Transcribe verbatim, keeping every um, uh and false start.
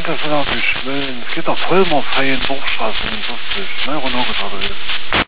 das ist natürlich schön. Es geht doch voll mal fein Durchstraße fünfundfünfzig, ne, Renault-Gitarre ist.